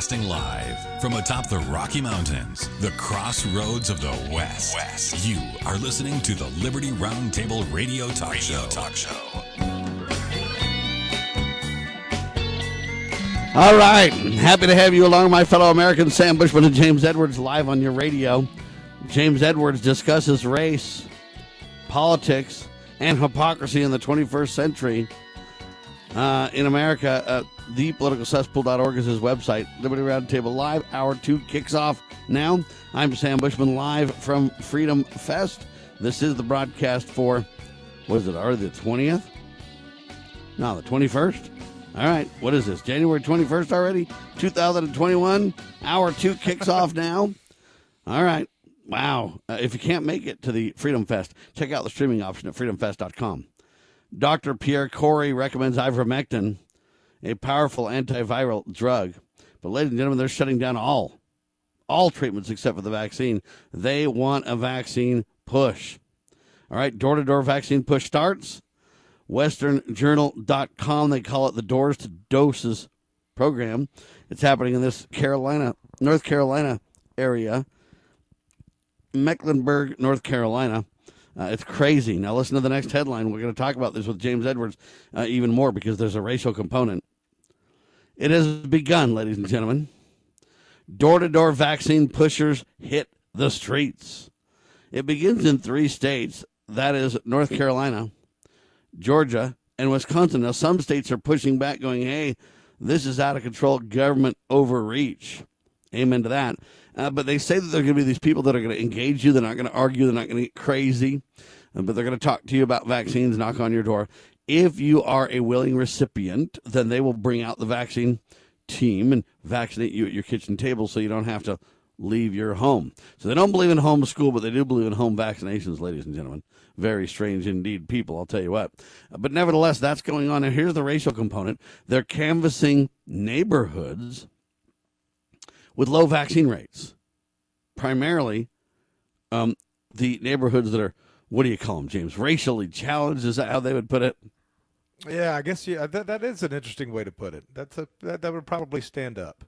Broadcasting live from atop the Rocky Mountains, the crossroads of the West. You are listening to the Liberty Roundtable Radio Talk Show. All right. Happy to have you along, my fellow Americans. Sam Bushman and James Edwards live on your radio. James Edwards discusses race, politics, and hypocrisy in the 21st century in America. ThePoliticalCesspool.org is his website. Liberty Roundtable Live, Hour 2 kicks off now. I'm Sam Bushman, live from Freedom Fest. This is the broadcast for, what is it, already the 20th? No, the 21st? All right, what is this, January 21st already? 2021, Hour 2 kicks off now. All right, wow. If you can't make it to the Freedom Fest, check out the streaming option at freedomfest.com. Dr. Pierre Corey recommends ivermectin, a powerful antiviral drug. But ladies and gentlemen, they're shutting down all treatments except for the vaccine. They want a vaccine push. All right, door-to-door vaccine push starts. WesternJournal.com, they call it the Doors to Doses program. It's happening in this North Carolina area, Mecklenburg, North Carolina. It's crazy. Now listen to the next headline. We're going to talk about this with James Edwards even more because there's a racial component. It has begun, ladies and gentlemen. Door-to-door vaccine pushers hit the streets. It begins in 3 states. That is North Carolina, Georgia, and Wisconsin. Now, some states are pushing back, going, hey, this is out of control, government overreach. Amen to that. But they say that there are going to be these people that are going to engage you. They're not going to argue. They're not going to get crazy. But they're going to talk to you about vaccines, knock on your door. If you are a willing recipient, then they will bring out the vaccine team and vaccinate you at your kitchen table so you don't have to leave your home. So they don't believe in homeschool, but they do believe in home vaccinations, ladies and gentlemen. Very strange indeed people, I'll tell you what. But nevertheless, that's going on. And here's the racial component. They're canvassing neighborhoods with low vaccine rates. Primarily the neighborhoods that are, what do you call them, James? Racially challenged, is that how they would put it? Yeah, I guess that is an interesting way to put it. That would probably stand up.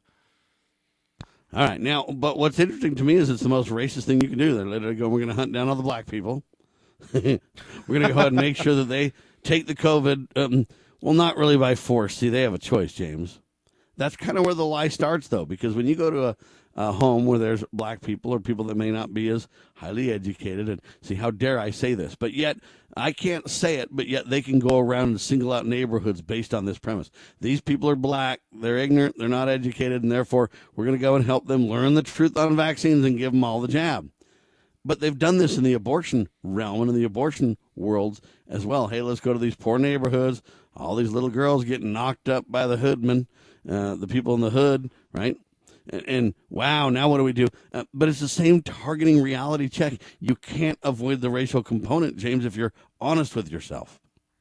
All right. Now, but what's interesting to me is it's the most racist thing you can do. They're literally going, we're going to hunt down all the black people. We're going to go ahead and make sure that they take the COVID. Well, not really by force. See, they have a choice, James. That's kind of where the lie starts, though, because when you go to a home where there's black people or people that may not be as highly educated, and see, how dare I say this, but yet I can't say it, but yet they can go around and single out neighborhoods based on this premise. These people are black, they're ignorant, they're not educated, and therefore we're going to go and help them learn the truth on vaccines and give them all the jab. But they've done this in the abortion realm and in the abortion worlds as well. Hey, let's go to these poor neighborhoods, all these little girls getting knocked up by the hoodmen, the people in the hood, right? And wow, now what do we do? But it's the same targeting reality check. You can't avoid the racial component, James, if you're honest with yourself.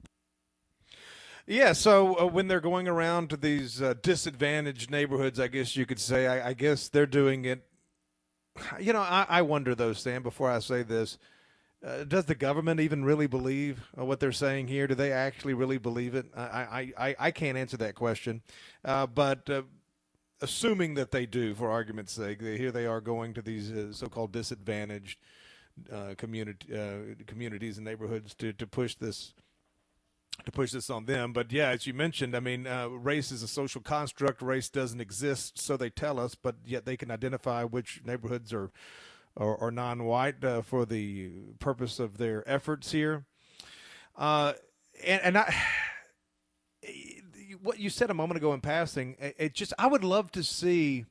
Yeah, so when they're going around to these disadvantaged neighborhoods, I guess you could say, I guess they're doing it. You know, I wonder, though, Sam, before I say this, does the government even really believe what they're saying here? Do they actually really believe it? I can't answer that question. But assuming that they do, for argument's sake, here they are going to these so-called disadvantaged communities and neighborhoods to push this on them. But yeah, as you mentioned, I mean, race is a social construct. Race doesn't exist, so they tell us, but yet they can identify which neighborhoods are non-white for the purpose of their efforts here. And what you said a moment ago in passing, I would love to see,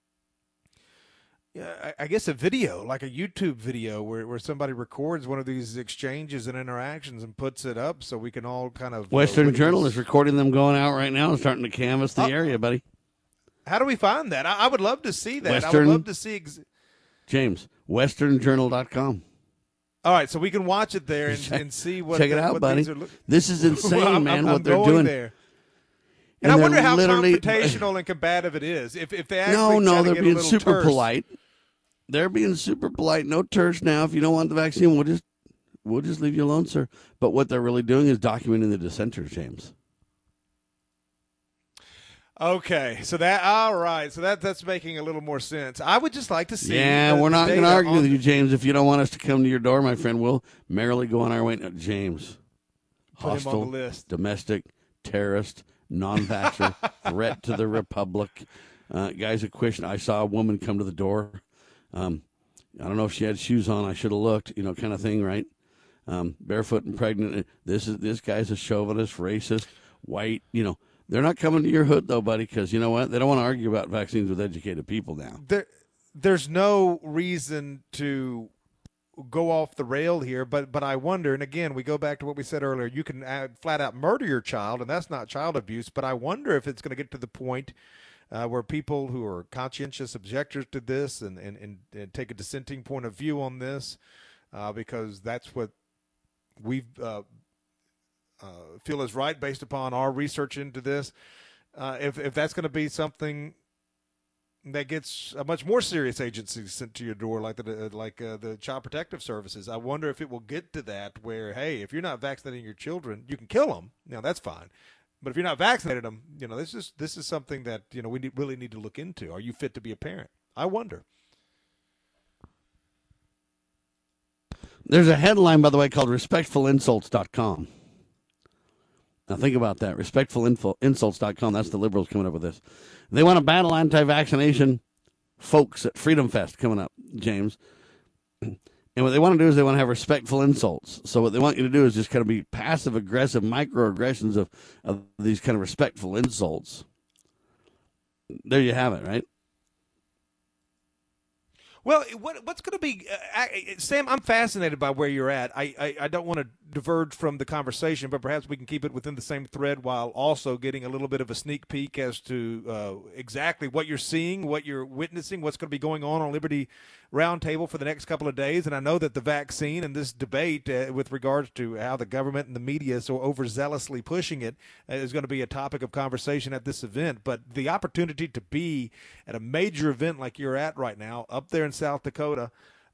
I guess, a video, like a YouTube video where somebody records one of these exchanges and interactions and puts it up so we can all kind of... Western Journal is recording them going out right now and starting to canvass the area, buddy. How do we find that? I would love to see that. I would love to see... James, WesternJournal.com. All right, so we can watch it there and see what... Check it out, buddy. This is insane, well, man, I'm what they're doing. There. And I wonder how confrontational and combative it is. If they actually they're being super polite. They're being super polite. No terse now. If you don't want the vaccine, we'll just leave you alone, sir. But what they're really doing is documenting the dissenters, James. Okay, so that's making a little more sense. I would just like to see. Yeah, we're not going to data argue on with you, James. If you don't want us to come to your door, my friend, we'll merrily go on our way. No, James, Put him on hostile, the list. domestic, terrorist, non-vaxxer, threat to the republic. Guys, a question. I saw a woman come to the door. I don't know if she had shoes on. I should have looked, kind of thing, right? Barefoot and pregnant. This guy's a chauvinist, racist, white. They're not coming to your hood though, buddy, because you know what? They don't want to argue about vaccines with educated people now. There's no reason to go off the rail here, but I wonder, and again, we go back to what we said earlier. You can flat out murder your child, and that's not child abuse. But I wonder if it's going to get to the point where people who are conscientious objectors to this and take a dissenting point of view on this, because that's what we feel is right based upon our research into this. If that's going to be something that gets a much more serious agency sent to your door, like the Child Protective Services, I wonder if it will get to that where, hey, if you're not vaccinating your children, you can kill them. Now that's fine. But if you're not vaccinated them, this is something that we really need to look into. Are you fit to be a parent? I wonder. There's a headline, by the way, called respectfulinsults.com. Now think about that. Respectfulinsults.com. That's the liberals coming up with this. They want to battle anti-vaccination folks at Freedom Fest coming up, James. And what they want to do is they want to have respectful insults. So what they want you to do is just kind of be passive-aggressive microaggressions of these kind of respectful insults. There you have it, right? Well, what's going to be, Sam, I'm fascinated by where you're at. I don't want to diverge from the conversation, but perhaps we can keep it within the same thread while also getting a little bit of a sneak peek as to exactly what you're seeing, what you're witnessing, what's going to be going on Liberty Roundtable for the next couple of days. And I know that the vaccine and this debate with regards to how the government and the media is so overzealously pushing it is going to be a topic of conversation at this event. But the opportunity to be at a major event like you're at right now up there in South Dakota,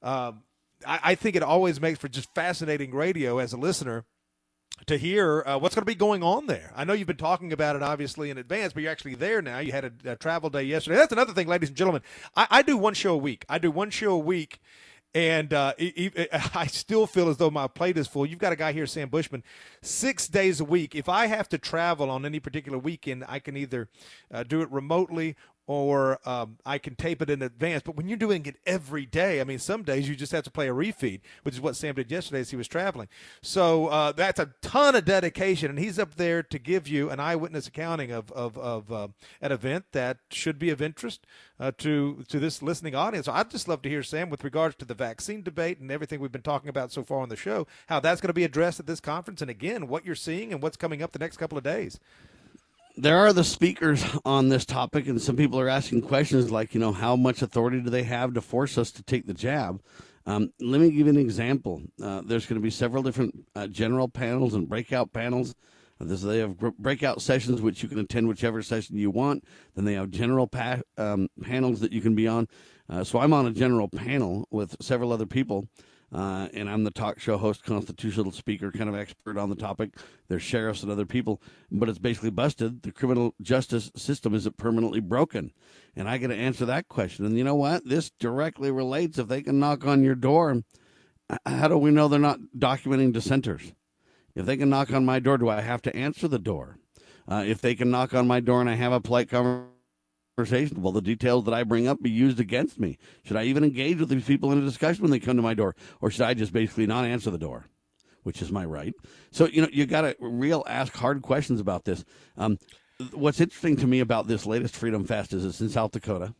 I think it always makes for just fascinating radio as a listener to hear what's going to be going on there. I know you've been talking about it obviously in advance, but you're actually there now. You had a travel day yesterday. That's another thing, ladies and gentlemen. I do one show a week. And I still feel as though my plate is full. You've got a guy here, Sam Bushman, 6 days a week. If I have to travel on any particular weekend, I can either do it remotely or I can tape it in advance. But when you're doing it every day, I mean, some days you just have to play a refeed, which is what Sam did yesterday as he was traveling. So that's a ton of dedication, and he's up there to give you an eyewitness accounting of an event that should be of interest to this listening audience. So I'd just love to hear, Sam, with regards to the vaccine debate and everything we've been talking about so far on the show, how that's going to be addressed at this conference, and again, what you're seeing and what's coming up the next couple of days. There are the speakers on this topic, and some people are asking questions like, how much authority do they have to force us to take the jab? Let me give you an example. There's going to be several different general panels and breakout panels. They have breakout sessions, which you can attend whichever session you want. Then they have general panels that you can be on. So I'm on a general panel with several other people. And I'm the talk show host, constitutional speaker, kind of expert on the topic. There's sheriffs and other people, but it's basically busted. The criminal justice system is permanently broken, and I got to answer that question. And you know what? This directly relates. If they can knock on your door, how do we know they're not documenting dissenters? If they can knock on my door, do I have to answer the door? If they can knock on my door and I have a polite conversation, will the details that I bring up be used against me? Should I even engage with these people in a discussion when they come to my door? Or should I just basically not answer the door, which is my right? So, you got to ask hard questions about this. What's interesting to me about this latest Freedom Fest is it's in South Dakota,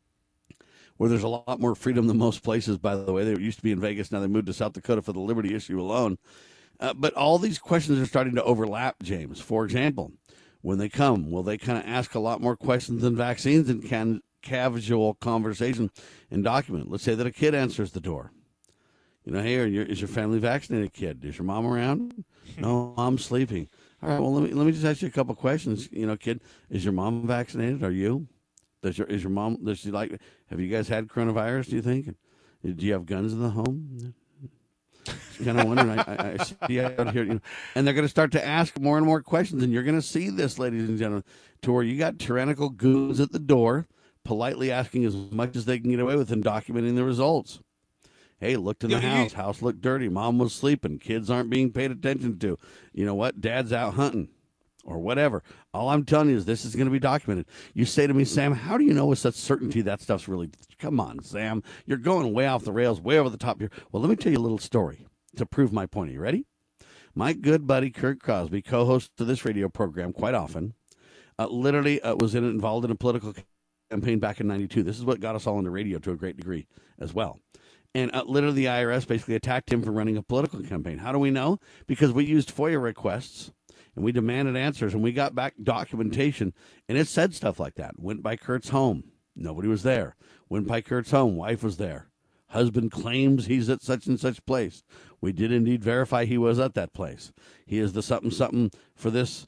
where there's a lot more freedom than most places, by the way. They used to be in Vegas. Now they moved to South Dakota for the liberty issue alone. But all these questions are starting to overlap, James. For example, when they come, will they kind of ask a lot more questions than vaccines and casual conversation and document? Let's say that a kid answers the door. Hey, is your family vaccinated, kid? Is your mom around? No, mom's sleeping. All right, well, let me just ask you a couple questions. Kid, is your mom vaccinated? Are you? Is your mom, have you guys had coronavirus, do you think? Do you have guns in the home? kind of wondering. I see out here, and they're going to start to ask more and more questions, and you're going to see this, ladies and gentlemen, to where you got tyrannical goons at the door, politely asking as much as they can get away with and documenting the results. Hey, looked in the house. House looked dirty. Mom was sleeping. Kids aren't being paid attention to. You know what? Dad's out hunting or whatever. All I'm telling you is this is going to be documented. You say to me, Sam, how do you know with such certainty that stuff's really... Come on, Sam. You're going way off the rails, way over the top here. Well, let me tell you a little story to prove my point. Are you ready? My good buddy Kurt Crosby, co-host of this radio program quite often, literally was involved in a political campaign back in 92. This is what got us all into radio to a great degree as well. And literally the IRS basically attacked him for running a political campaign. How do we know? Because we used FOIA requests and we demanded answers and we got back documentation. And it said stuff like that. Went by Kurt's home. Nobody was there. Went by Kurt's home. Wife was there. Husband claims he's at such and such place. We did indeed verify he was at that place. He is the something for this,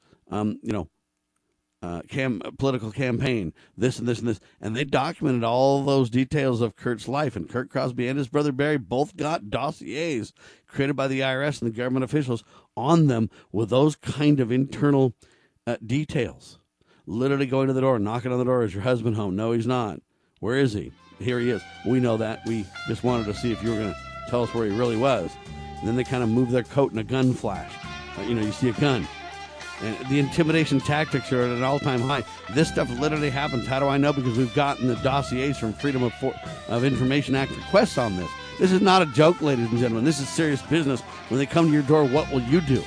political campaign, this and this and this. And they documented all those details of Kurt's life. And Kurt Crosby and his brother Barry both got dossiers created by the IRS and the government officials on them with those kind of internal details. Literally going to the door, knocking on the door. Is your husband home? No, he's not. Where is he? Here he is. We know that. We just wanted to see if you were going to tell us where he really was. And then they kind of move their coat and a gun flash. You see a gun. And the intimidation tactics are at an all-time high. This stuff literally happens. How do I know? Because we've gotten the dossiers from Freedom of Information Act requests on this. This is not a joke, ladies and gentlemen. This is serious business. When they come to your door, what will you do?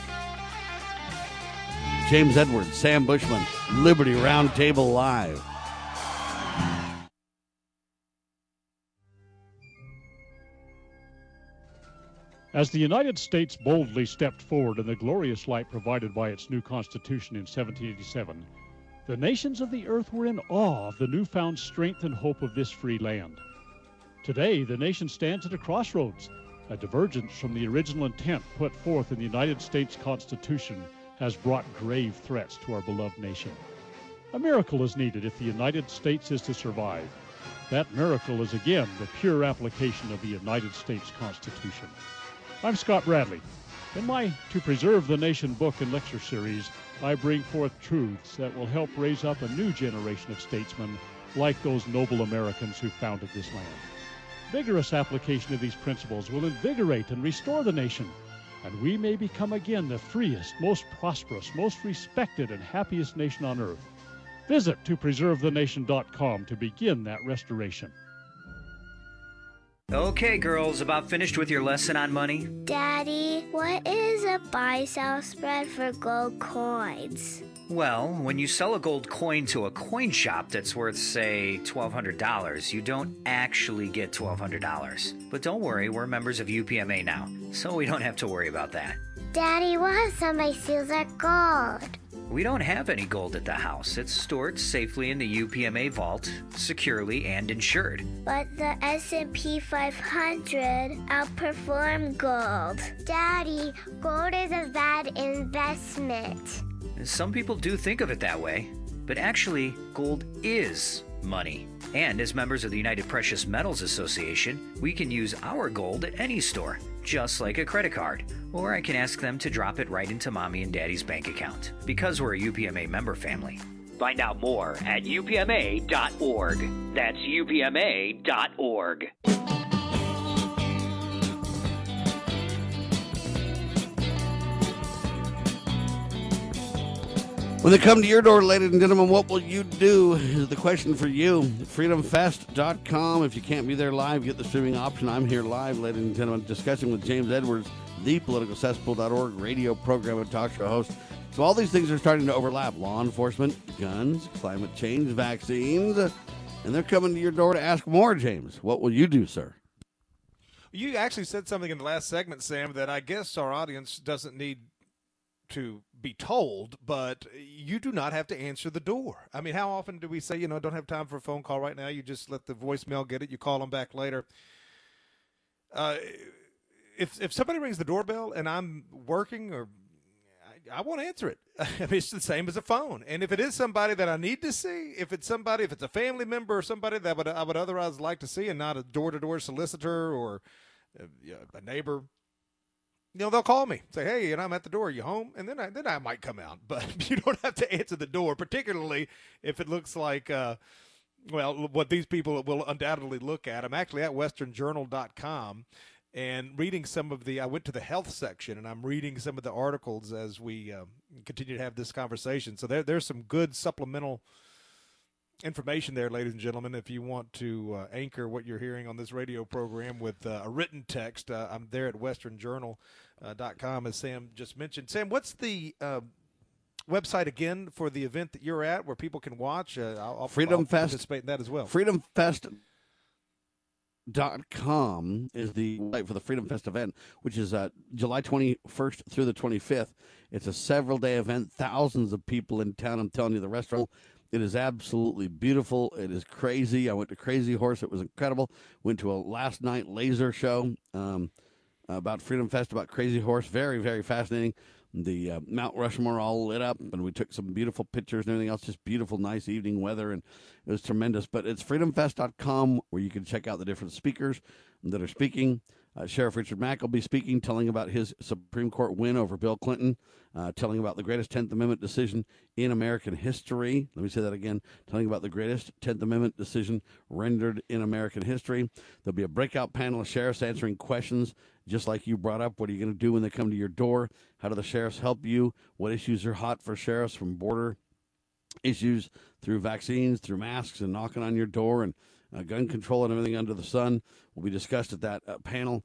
James Edwards, Sam Bushman, Liberty Roundtable Live. As the United States boldly stepped forward in the glorious light provided by its new Constitution in 1787, the nations of the earth were in awe of the newfound strength and hope of this free land. Today, the nation stands at a crossroads. A divergence from the original intent put forth in the United States Constitution has brought grave threats to our beloved nation. A miracle is needed if the United States is to survive. That miracle is again the pure application of the United States Constitution. I'm Scott Bradley. In my To Preserve the Nation book and lecture series, I bring forth truths that will help raise up a new generation of statesmen like those noble Americans who founded this land. Vigorous application of these principles will invigorate and restore the nation, and we may become again the freest, most prosperous, most respected, and happiest nation on earth. Visit topreservethenation.com to begin that restoration. Okay, girls, about finished with your lesson on money? Daddy, what is a buy-sell spread for gold coins? Well, when you sell a gold coin to a coin shop that's worth, say, $1,200, you don't actually get $1,200. But don't worry, we're members of UPMA now, so we don't have to worry about that. Daddy, what if somebody steals our gold? We don't have any gold at the house. It's stored safely in the UPMA vault, securely and insured. But the S&P 500 outperformed gold. Daddy, gold is a bad investment. Some people do think of it that way, but actually, gold is money. And as members of the United Precious Metals Association, we can use our gold at any store, just like a credit card. Or I can ask them to drop it right into Mommy and Daddy's bank account, because we're a UPMA member family. Find out more at upma.org. That's upma.org. When they come to your door, ladies and gentlemen, what will you do is the question for you. FreedomFest.com. If you can't be there live, get the streaming option. I'm here live, ladies and gentlemen, discussing with James Edwards, thepoliticalcesspool.org radio program and talk show host. So all these things are starting to overlap. Law enforcement, guns, climate change, vaccines, and they're coming to your door to ask more, James. What will you do, sir? You actually said something in the last segment, Sam, that I guess our audience doesn't need to be told, but you do not have to answer the door. I mean, how often do we say, don't have time for a phone call right now? You just let the voicemail get it. You call them back later. If somebody rings the doorbell and I'm working, or I won't answer it. I mean, it's the same as a phone. And if it is somebody that I need to see, if it's a family member or somebody that I would otherwise like to see, and not a door-to-door solicitor or a neighbor, they'll call me, say, hey, I'm at the door. Are you home? And then I might come out. But you don't have to answer the door, particularly if it looks like, what these people will undoubtedly look at. I'm actually at westernjournal.com and reading I went to the health section, and I'm reading some of the articles as we continue to have this conversation. So there's some good supplemental information there, ladies and gentlemen. If you want to anchor what you're hearing on this radio program with a written text, I'm there at westernjournal.com, as Sam just mentioned. Sam, what's the website again for the event that you're at where people can watch? I'll participate in that as well. FreedomFest.com is the site for the Freedom Fest event, which is July 21st through the 25th. It's a several-day event, thousands of people in town. I'm telling you, the restaurant, it is absolutely beautiful. It is crazy. I went to Crazy Horse. It was incredible. Went to a last night laser show about Freedom Fest, about Crazy Horse. Very, very fascinating. The Mount Rushmore all lit up, and we took some beautiful pictures and everything else. Just beautiful, nice evening weather, and it was tremendous. But it's freedomfest.com where you can check out the different speakers that are speaking. Sheriff Richard Mack will be speaking, telling about his Supreme Court win over Bill Clinton, telling about the greatest 10th Amendment decision in American history. Let me say that again, telling about the greatest 10th Amendment decision rendered in American history. There'll be a breakout panel of sheriffs answering questions, just like you brought up. What are you going to do when they come to your door? How do the sheriffs help you? What issues are hot for sheriffs, from border issues through vaccines, through masks and knocking on your door, and gun control and everything under the sun will be discussed at that panel.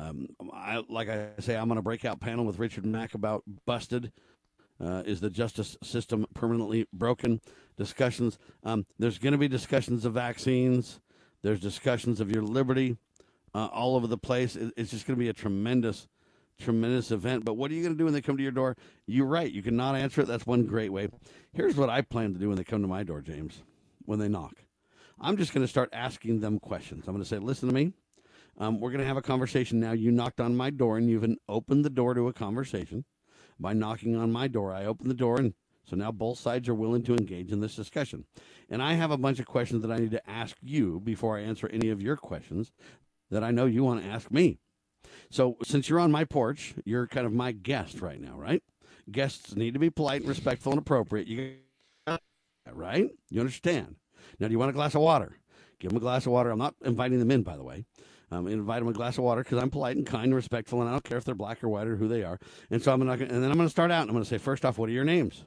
Like I say, I'm on a breakout panel with Richard Mack about Busted. Is the justice system permanently broken? Discussions. There's going to be discussions of vaccines. There's discussions of your liberty all over the place. It's just going to be a tremendous event. But what are you going to do when they come to your door? You're right. You cannot answer it. That's one great way. Here's what I plan to do when they come to my door, James, when they knock. I'm just going to start asking them questions. I'm going to say, listen to me. We're going to have a conversation now. You knocked on my door, and you've opened the door to a conversation by knocking on my door. I opened the door, and so now both sides are willing to engage in this discussion. And I have a bunch of questions that I need to ask you before I answer any of your questions that I know you want to ask me. So since you're on my porch, you're kind of my guest right now, right? Guests need to be polite and respectful and appropriate. You got that, right? You understand? Now, do you want a glass of water? Give them a glass of water. I'm not inviting them in, by the way. Invite them a glass of water because I'm polite and kind and respectful, and I don't care if they're black or white or who they are. And so and then I'm going to start out, and I'm going to say, first off, what are your names?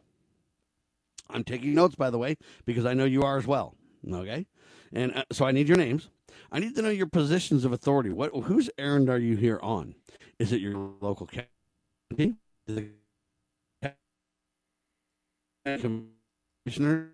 I'm taking notes, by the way, because I know you are as well. Okay? And so I need your names. I need to know your positions of authority. Whose errand are you here on? Is it your local county? Is it commissioner?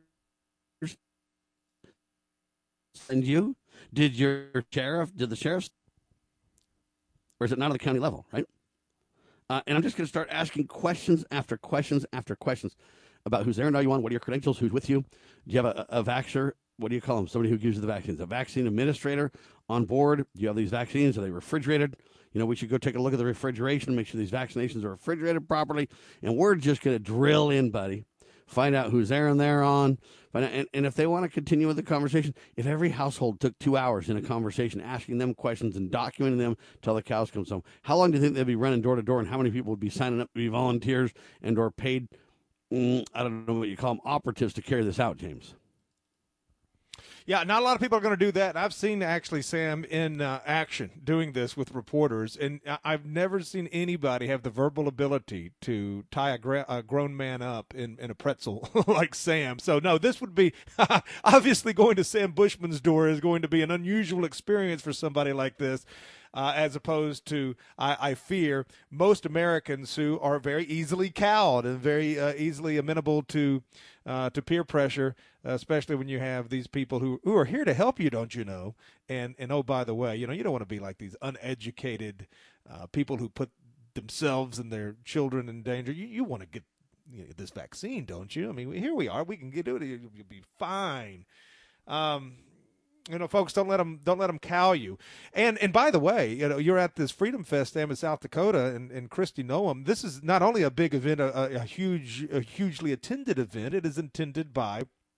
Send you? Did the sheriff, or is it not at the county level, right? And I'm just going to start asking questions after questions after questions about whose errand are you on, what are your credentials, who's with you, do you have a vaxxer, what do you call them, somebody who gives you the vaccines, a vaccine administrator on board, do you have these vaccines, are they refrigerated? We should go take a look at the refrigeration, make sure these vaccinations are refrigerated properly, and we're just going to drill in, buddy. Find out whose errand they're on. And if they want to continue with the conversation, if every household took 2 hours in a conversation asking them questions and documenting them till the cows come home, how long do you think they'd be running door to door, and how many people would be signing up to be volunteers and or paid, I don't know what you call them, operatives to carry this out, James? Yeah, not a lot of people are going to do that. I've seen actually Sam in action doing this with reporters, and I've never seen anybody have the verbal ability to tie a grown man up in a pretzel like Sam. So, no, this would be obviously going to Sam Bushman's door is going to be an unusual experience for somebody like this. As opposed to, I fear, most Americans who are very easily cowed and very easily amenable to peer pressure, especially when you have these people who are here to help you, don't you know? And oh, by the way, you don't want to be like these uneducated people who put themselves and their children in danger. You want to get this vaccine, don't you? I mean, here we are. We can do it. You'll be fine. Folks, don't let them cow you. And by the way, you're at this Freedom Fest in South Dakota in Christy Noam. This is not only a big event, a hugely attended event. It is intended by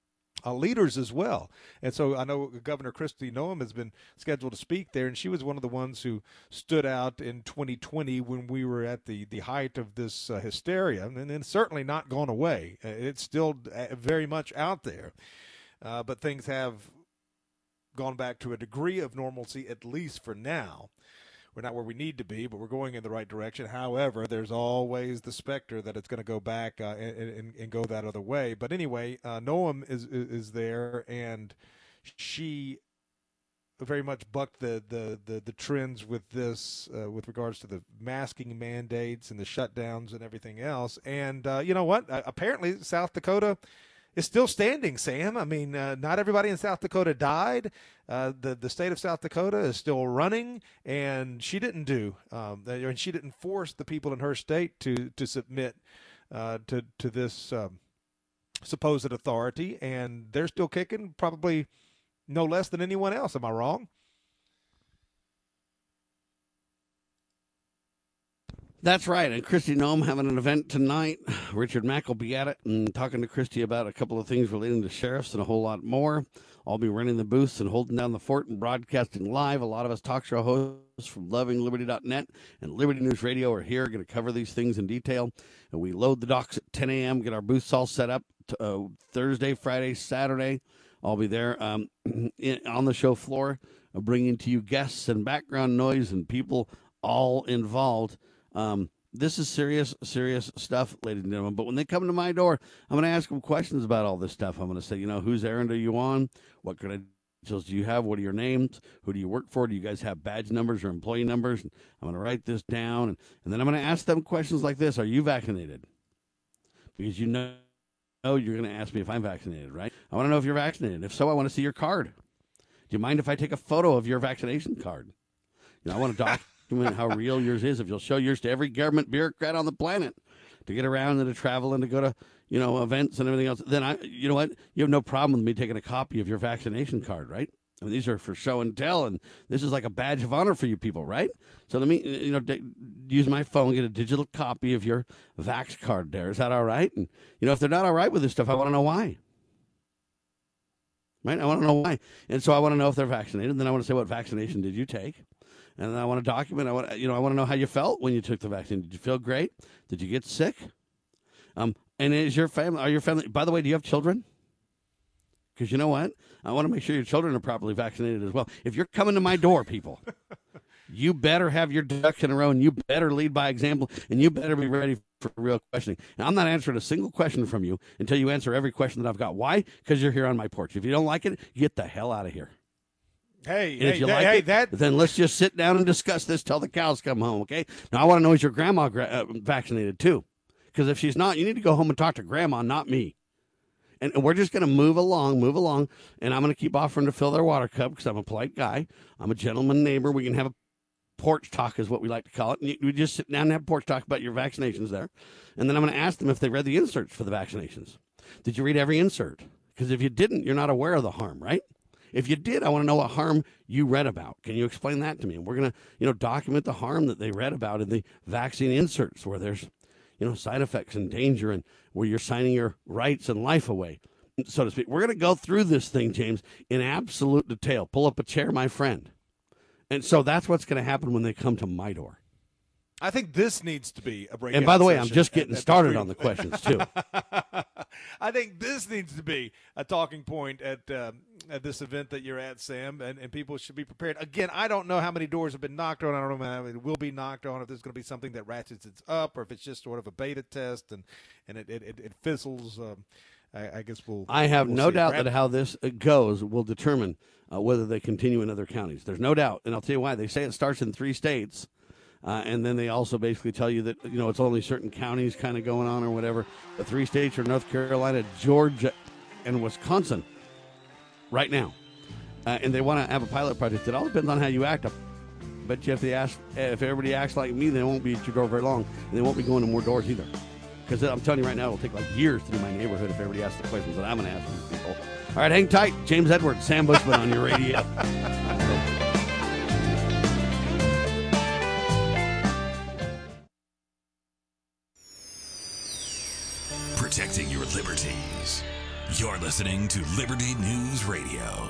leaders as well. And so I know Governor Kristi Noem has been scheduled to speak there, and she was one of the ones who stood out in 2020 when we were at the height of this hysteria, and it's certainly not gone away. It's still very much out there, but things have gone back to a degree of normalcy, at least for now. We're not where we need to be, but we're going in the right direction. However, there's always the specter that it's going to go back and go that other way. But anyway, Noem is there, and she very much bucked the trends with this, with regards to the masking mandates and the shutdowns and everything else. And you know what? Apparently, South Dakota is still standing, Sam. I mean, not everybody in South Dakota died. The state of South Dakota is still running, and she didn't and she didn't force the people in her state to submit to this supposed authority, and they're still kicking, probably no less than anyone else. Am I wrong? That's right. And Kristi Noem having an event tonight. Richard Mack will be at it and talking to Kristi about a couple of things relating to sheriffs and a whole lot more. I'll be running the booths and holding down the fort and broadcasting live. A lot of us talk show hosts from lovingliberty.net and Liberty News Radio are here, going to cover these things in detail. And we load the docks at 10 a.m., get our booths all set up Thursday, Friday, Saturday. I'll be there on the show floor, bringing to you guests and background noise and people all involved. This is serious stuff, ladies and gentlemen. But when they come to my door, I'm going to ask them questions about all this stuff. I'm going to say, whose errand are you on? What credentials do you have? What are your names? Who do you work for? Do you guys have badge numbers or employee numbers? And I'm going to write this down. And then I'm going to ask them questions like this. Are you vaccinated? Because you're going to ask me if I'm vaccinated, right? I want to know if you're vaccinated. If so, I want to see your card. Do you mind if I take a photo of your vaccination card? I want to document how real yours is. If you'll show yours to every government bureaucrat on the planet to get around and to travel and to go to, events and everything else, then you know what? You have no problem with me taking a copy of your vaccination card, right? I mean, these are for show and tell, and this is like a badge of honor for you people, right? So let me, use my phone, get a digital copy of your vax card there. Is that all right? And, if they're not all right with this stuff, I want to know why. Right? I want to know why. And so I want to know if they're vaccinated. And then I want to say, what vaccination did you take? And then I want to document. I want to know how you felt when you took the vaccine. Did you feel great? Did you get sick? And is your family? By the way, do you have children? Because you know what? I want to make sure your children are properly vaccinated as well. If you're coming to my door, people, you better have your ducks in a row, and you better lead by example, and you better be ready for real questioning. And I'm not answering a single question from you until you answer every question that I've got. Why? Because you're here on my porch. If you don't like it, get the hell out of here. Then let's just sit down and discuss this till the cows come home, okay? Now, I want to know, is your grandma vaccinated too? Because if she's not, you need to go home and talk to grandma, not me. And we're just going to move along, and I'm going to keep offering to fill their water cup because I'm a polite guy. I'm a gentleman neighbor. We can have a porch talk is what we like to call it. And we just sit down and have porch talk about your vaccinations there. And then I'm going to ask them if they read the inserts for the vaccinations. Did you read every insert? Because if you didn't, you're not aware of the harm, right? If you did, I want to know what harm you read about. Can you explain that to me? And we're going to, document the harm that they read about in the vaccine inserts where there's, side effects and danger and where you're signing your rights and life away, so to speak. We're going to go through this thing, James, in absolute detail. Pull up a chair, my friend. And so that's what's going to happen when they come to my door. I think this needs to be a breakout. And by the way, I'm just getting started on the questions, too. I think this needs to be a talking point at this event that you're at, Sam, and people should be prepared. Again, I don't know how many doors have been knocked on. I don't know how many will be knocked on, if there's going to be something that ratchets it up, or if it's just sort of a beta test and it fizzles. I guess I have no doubt that how this goes will determine whether they continue in other counties. There's no doubt, and I'll tell you why. They say it starts in 3 states. And then they also basically tell you that, it's only certain counties kind of going on or whatever. The 3 states are North Carolina, Georgia, and Wisconsin right now. And they want to have a pilot project. It all depends on how you act. I bet you if everybody acts like me, they won't be at your door very long. And they won't be going to more doors either. Because I'm telling you right now, it'll take like years to do my neighborhood if everybody asks the questions that I'm going to ask these people. All right, hang tight. James Edwards, Sam Bushman on your radio. Protecting your liberties. You're listening to Liberty News Radio.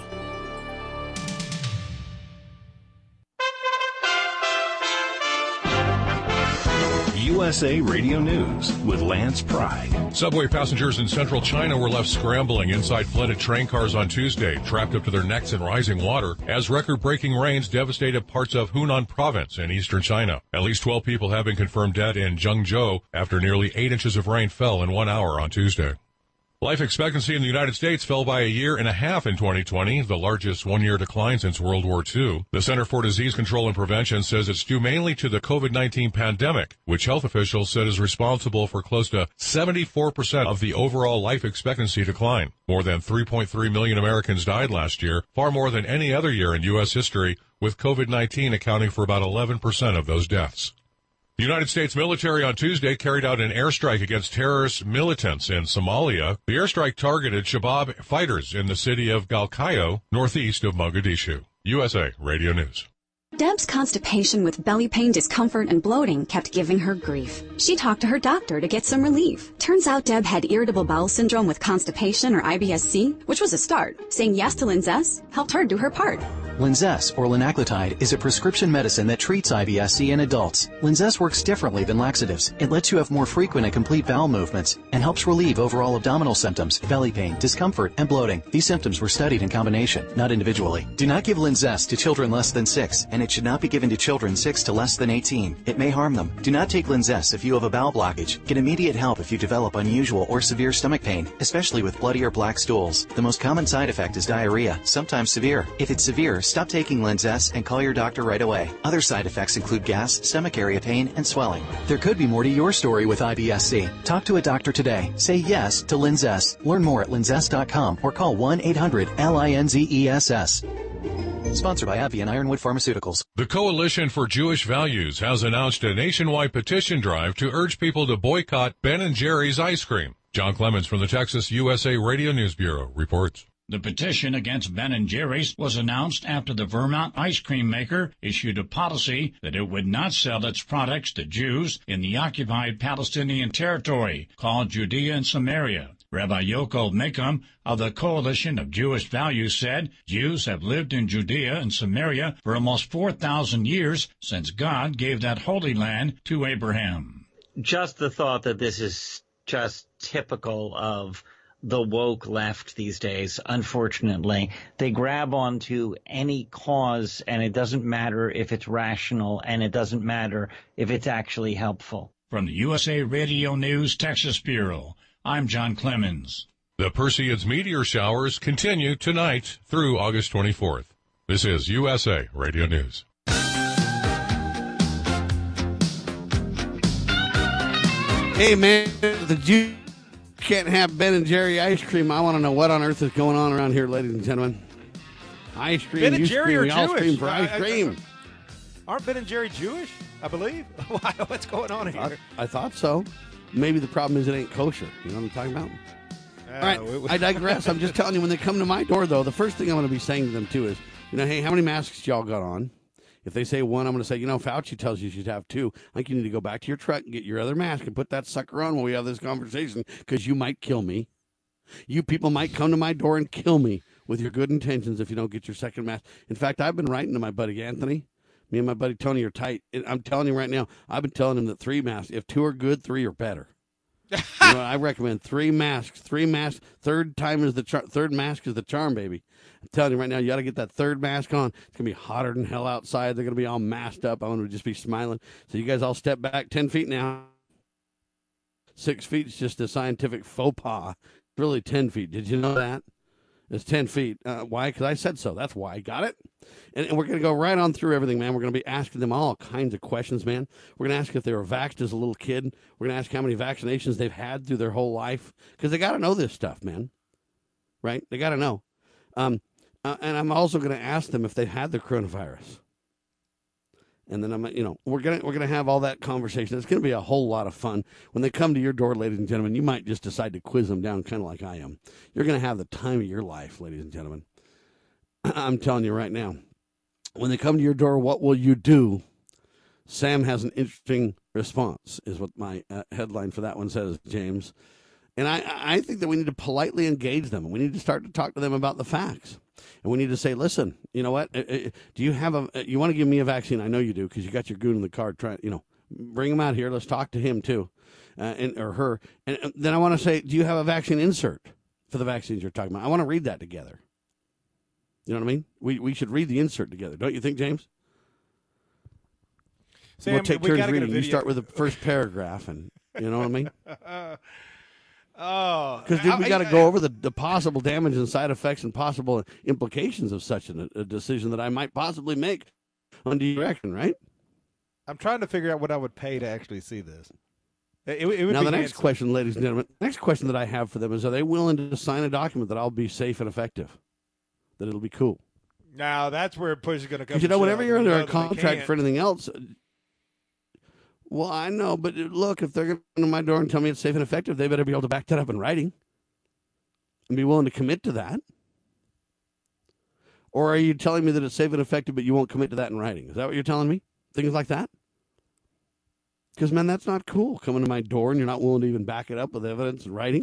USA Radio News with Lance Pride. Subway passengers in central China were left scrambling inside flooded train cars on Tuesday, trapped up to their necks in rising water as record-breaking rains devastated parts of Hunan province in eastern China. At least 12 people have been confirmed dead in Zhengzhou after nearly 8 inches of rain fell in 1 hour on Tuesday. Life expectancy in the United States fell by 1.5 years in 2020, the largest one-year decline since World War II. The Center for Disease Control and Prevention says it's due mainly to the COVID-19 pandemic, which health officials said is responsible for close to 74% of the overall life expectancy decline. More than 3.3 million Americans died last year, far more than any other year in U.S. history, with COVID-19 accounting for about 11% of those deaths. The United States military on Tuesday carried out an airstrike against terrorist militants in Somalia. The airstrike targeted Shabab fighters in the city of Galkayo, northeast of Mogadishu. USA Radio News. Deb's constipation with belly pain, discomfort, and bloating kept giving her grief. She talked to her doctor to get some relief. Turns out Deb had irritable bowel syndrome with constipation, or IBS-C, which was a start. Saying yes to Linzess helped her do her part. Linzess, or linaclotide, is a prescription medicine that treats IBS-C in adults. Linzess works differently than laxatives. It lets you have more frequent and complete bowel movements and helps relieve overall abdominal symptoms, belly pain, discomfort, and bloating. These symptoms were studied in combination, not individually. Do not give Linzess to children less than 6, and it should not be given to children 6 to less than 18. It may harm them. Do not take Linzess if you have a bowel blockage. Get immediate help if you develop unusual or severe stomach pain, especially with bloody or black stools. The most common side effect is diarrhea, sometimes severe. If it's severe, stop taking Linzess and call your doctor right away. Other side effects include gas, stomach area pain, and swelling. There could be more to your story with IBS-C. Talk to a doctor today. Say yes to Linzess. Learn more at linzess.com or call 1-800-LINZESS. Sponsored by AbbVie and Ironwood Pharmaceuticals. The Coalition for Jewish Values has announced a nationwide petition drive to urge people to boycott Ben & Jerry's ice cream. John Clemens from the Texas USA Radio News Bureau reports. The petition against Ben & Jerry's was announced after the Vermont ice cream maker issued a policy that it would not sell its products to Jews in the occupied Palestinian territory called Judea and Samaria. Rabbi Yochel Mechem of the Coalition of Jewish Values said Jews have lived in Judea and Samaria for almost 4,000 years since God gave that holy land to Abraham. Just the thought that this is just typical of the woke left these days, unfortunately. They grab onto any cause, and it doesn't matter if it's rational, and it doesn't matter if it's actually helpful. From the USA Radio News Texas Bureau, I'm John Clemens. The Perseids meteor showers continue tonight through August 24th. This is USA Radio News. Hey, man, the Jew can't have Ben & Jerry ice cream. I want to know what on earth is going on around here, ladies and gentlemen. Ice cream, Ben and Jerry are all Jewish. scream for ice cream. Aren't Ben and Jerry Jewish, I believe? What's going on here? I thought so. Maybe the problem is it ain't kosher. You know what I'm talking about? All right, I digress. I'm just telling you, when they come to my door, though, the first thing I'm going to be saying to them, too, is, hey, how many masks y'all got on? If they say one, I'm going to say, Fauci tells you should have 2. I think you need to go back to your truck and get your other mask and put that sucker on while we have this conversation, because you might kill me. You people might come to my door and kill me with your good intentions if you don't get your second mask. In fact, I've been writing to my buddy Anthony. Me and my buddy Tony are tight. I'm telling you right now, I've been telling him that 3 masks, if 2 are good, 3 are better. I recommend 3 masks. 3 masks. Third mask is the charm, baby. I'm telling you right now, you got to get that 3rd mask on. It's going to be hotter than hell outside. They're going to be all masked up. I'm going to just be smiling. So you guys all step back 10 feet now. 6 feet is just a scientific faux pas. It's really 10 feet. Did you know that? It's 10 feet. Why? Because I said so. That's why. Got it? And we're going to go right on through everything, man. We're going to be asking them all kinds of questions, man. We're going to ask if they were vaxxed as a little kid. We're going to ask how many vaccinations they've had through their whole life. Because they got to know this stuff, man. Right? They got to know. And I'm also going to ask them if they've had the coronavirus. And then we're gonna have all that conversation. It's gonna be a whole lot of fun when they come to your door, ladies and gentlemen. You might just decide to quiz them down, kind of like I am. You're gonna have the time of your life, ladies and gentlemen. I'm telling you right now. When they come to your door, what will you do? Sam has an interesting response, is what my headline for that one says, James. And I think that we need to politely engage them. We need to start to talk to them about the facts. And we need to say, listen, you know what? Do you have you want to give me a vaccine? I know you do because you got your goon in the car. Bring him out here. Let's talk to him too, or her. And then I want to say, do you have a vaccine insert for the vaccines you're talking about? I want to read that together. You know what I mean? We should read the insert together. Don't you think, James? Sam, we'll take turns reading. You start with the first paragraph, and you know what I mean? Oh, because we got to go over the possible damage and side effects and possible implications of such a decision that I might possibly make on direction, right? I'm trying to figure out what I would pay to actually see this. It would now, be the next handsome. question, ladies and gentlemen, the next question that I have for them is, are they willing to sign a document that I'll be safe and effective, that it'll be cool? Now, that's where push is going to come. Because, whenever you're under a contract for anything else, well, I know, but look, if they're going to come to my door and tell me it's safe and effective, they better be able to back that up in writing and be willing to commit to that. Or are you telling me that it's safe and effective, but you won't commit to that in writing? Is that what you're telling me? Things like that? Because, man, that's not cool, coming to my door and you're not willing to even back it up with evidence and writing.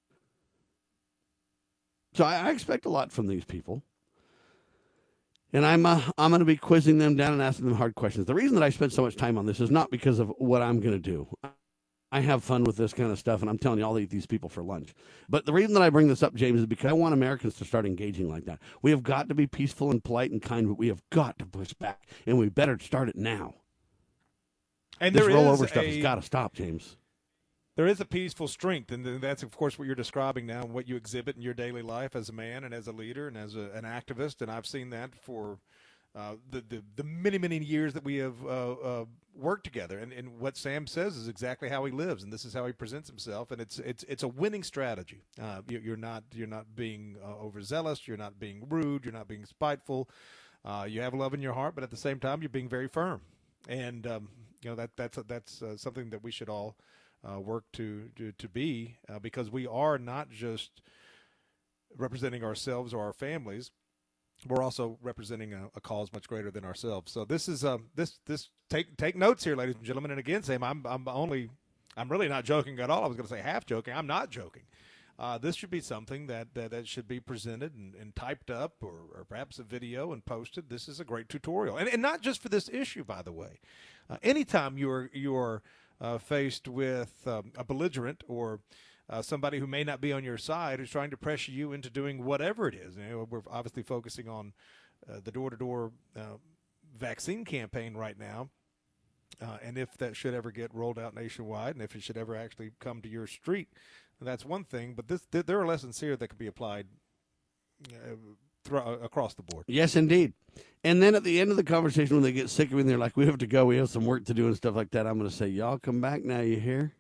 So I expect a lot from these people. And I'm going to be quizzing them down and asking them hard questions. The reason that I spend so much time on this is not because of what I'm going to do. I have fun with this kind of stuff, and I'm telling you, I'll eat these people for lunch. But the reason that I bring this up, James, is because I want Americans to start engaging like that. We have got to be peaceful and polite and kind, but we have got to push back, and we better start it now. And this there rollover is stuff has got to stop, James. There is a peaceful strength, and that's, of course, what you're describing now and what you exhibit in your daily life as a man and as a leader and as an activist, and I've seen that for the many, many years that we have worked together. And what Sam says is exactly how he lives, and this is how he presents himself, and it's a winning strategy. You're not being overzealous, you're not being rude, you're not being spiteful. You have love in your heart, but at the same time, you're being very firm. And that's something that we should all work to be, because we are not just representing ourselves or our families. We're also representing a cause much greater than ourselves. So this is take notes here, ladies and gentlemen. And again, Sam, I'm really not joking at all. I was going to say half joking. I'm not joking. This should be something that should be presented and typed up, or perhaps a video and posted. This is a great tutorial, and not just for this issue, by the way. Anytime you're faced with a belligerent or somebody who may not be on your side, who's trying to pressure you into doing whatever it is. We're obviously focusing on the door-to-door vaccine campaign right now, and if that should ever get rolled out nationwide, and if it should ever actually come to your street, that's one thing. But there are lessons here that could be applied across the board. Yes, indeed. And then at the end of the conversation, when they get sick of me and they're like, we have to go, we have some work to do and stuff like that, I'm going to say, y'all come back now, you hear?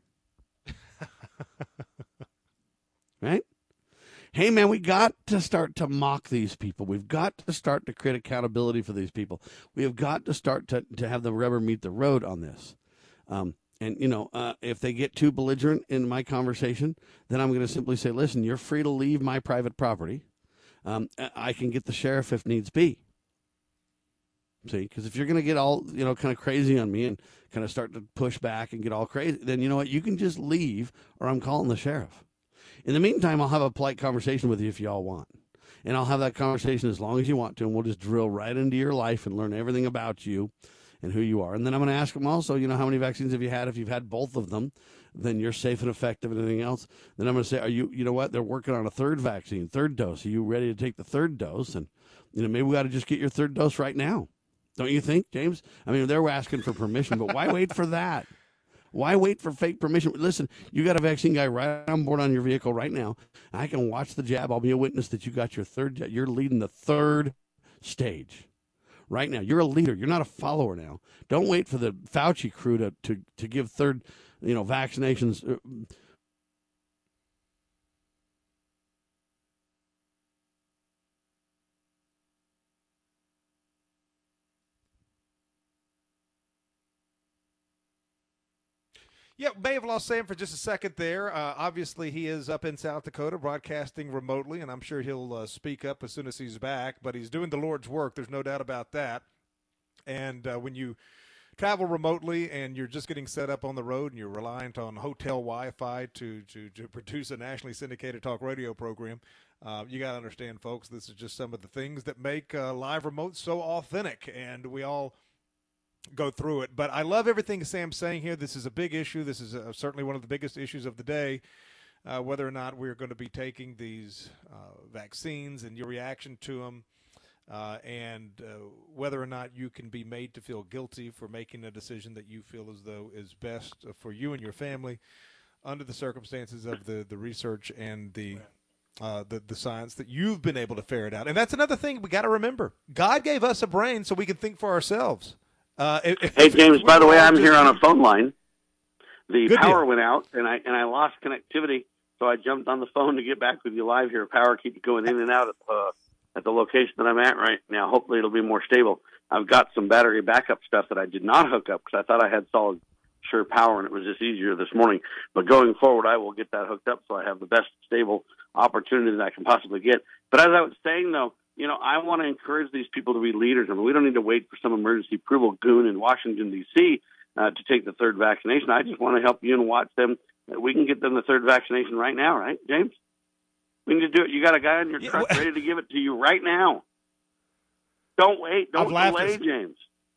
Right? Hey, man, we got to start to mock these people. We've got to start to create accountability for these people. We have got to start to have the rubber meet the road on this. And, if they get too belligerent in my conversation, then I'm going to simply say, listen, you're free to leave my private property. I can get the sheriff if needs be. See, because if you're going to get all, kind of crazy on me and kind of start to push back and get all crazy, then you know what? You can just leave, or I'm calling the sheriff. In the meantime, I'll have a polite conversation with you if y'all want. And I'll have that conversation as long as you want to, and we'll just drill right into your life and learn everything about you and who you are. And then I'm going to ask them also, how many vaccines have you had? If you've had both of them, then you're safe and effective and anything else. Then I'm going to say, you know what? They're working on a third vaccine, third dose. Are you ready to take the third dose? And, maybe we got to just get your third dose right now. Don't you think, James? I mean, they're asking for permission, but why wait for that? Why wait for fake permission? Listen, you got a vaccine guy right on board on your vehicle right now. I can watch the jab. I'll be a witness that you got your third jab. You're leading the third stage right now. You're a leader. You're not a follower now. Don't wait for the Fauci crew to give third, vaccinations. Yeah, may have lost Sam for just a second there. Obviously, he is up in South Dakota broadcasting remotely, and I'm sure he'll speak up as soon as he's back. But he's doing the Lord's work. There's no doubt about that. And when you travel remotely and you're just getting set up on the road and you're reliant on hotel Wi-Fi to produce a nationally syndicated talk radio program, you got to understand, folks, this is just some of the things that make live remote so authentic, and we all go through it. But I love everything Sam's saying here. This is a big issue. This is certainly one of the biggest issues of the day, whether or not we're going to be taking these vaccines and your reaction to them. And whether or not you can be made to feel guilty for making a decision that you feel as though is best for you and your family under the circumstances of the research and the science that you've been able to ferret out. And that's another thing we got to remember. God gave us a brain so we can think for ourselves. Hey, James, by the way, I'm here on a phone line. The power deal. went out, and I lost connectivity, so I jumped on the phone to get back with you live here. Power keeps going in and out at the location that I'm at right now. Hopefully it'll be more stable. I've got some battery backup stuff that I did not hook up because I thought I had solid, sure power, and it was just easier this morning. But going forward, I will get that hooked up so I have the best stable opportunity that I can possibly get. But as I was saying, though, I want to encourage these people to be leaders. I mean, we don't need to wait for some emergency approval goon in Washington, D.C. To take the third vaccination. I just want to help you and watch them. We can get them the third vaccination right now, right, James? We need to do it. You got a guy on your truck ready to give it to you right now. Don't wait. Don't delay, James.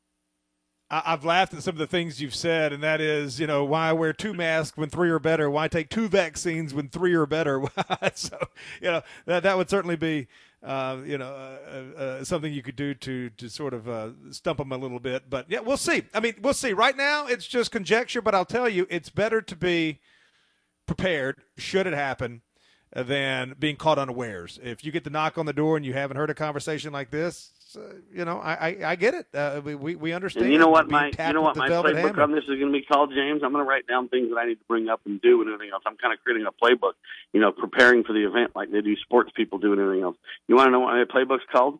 I've laughed at some of the things you've said, and that is, why wear 2 masks when 3 are better? Why take 2 vaccines when 3 are better? So, that would certainly be, something you could do to sort of stump them a little bit. But, yeah, we'll see. I mean, we'll see. Right now, it's just conjecture, but I'll tell you, it's better to be prepared, should it happen, than being caught unawares. If you get the knock on the door and you haven't heard a conversation like this, I get it. We understand. And you know what my playbook on this is going to be called, James? I'm going to write down things that I need to bring up and do and everything else. I'm kind of creating a playbook, preparing for the event like they do sports people do and everything else. You want to know what my playbook's called?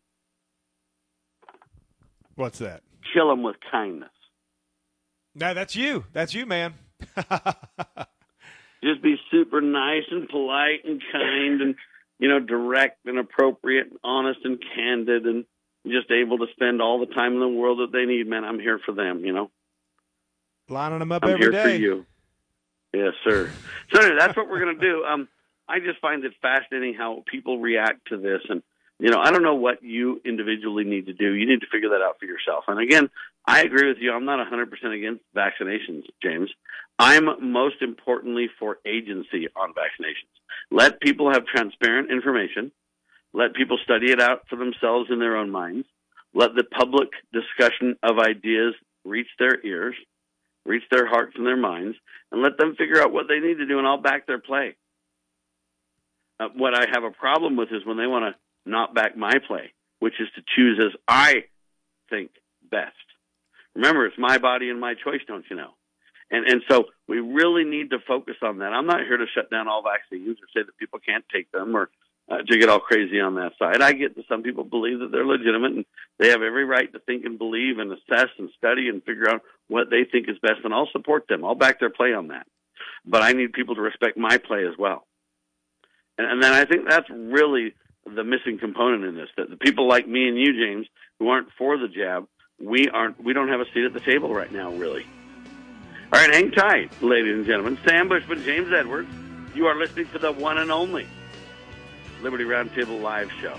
What's that? Kill them with kindness. No, that's you. That's you, man. Just be super nice and polite and kind and, direct and appropriate and honest and candid and just able to spend all the time in the world that they need, man. I'm here for them, Lining them up I'm every day. I'm here for you. Yes, sir. So anyway, that's what we're going to do. I just find it fascinating how people react to this. And, I don't know what you individually need to do. You need to figure that out for yourself. And again, I agree with you. I'm not 100% against vaccinations, James. I'm most importantly for agency on vaccinations. Let people have transparent information. Let people study it out for themselves in their own minds. Let the public discussion of ideas reach their ears, reach their hearts and their minds, and let them figure out what they need to do, and I'll back their play. What I have a problem with is when they want to not back my play, which is to choose as I think best. Remember, it's my body and my choice, don't you know? And so we really need to focus on that. I'm not here to shut down all vaccines or say that people can't take them or to get all crazy on that side. I get that some people believe that they're legitimate and they have every right to think and believe and assess and study and figure out what they think is best, and I'll support them. I'll back their play on that. But I need people to respect my play as well. And then I think that's really the missing component in this, that the people like me and you, James, who aren't for the jab, we don't have a seat at the table right now, really. All right, hang tight, ladies and gentlemen. Sam Bushman, James Edwards. You are listening to the one and only Liberty Roundtable Live Show.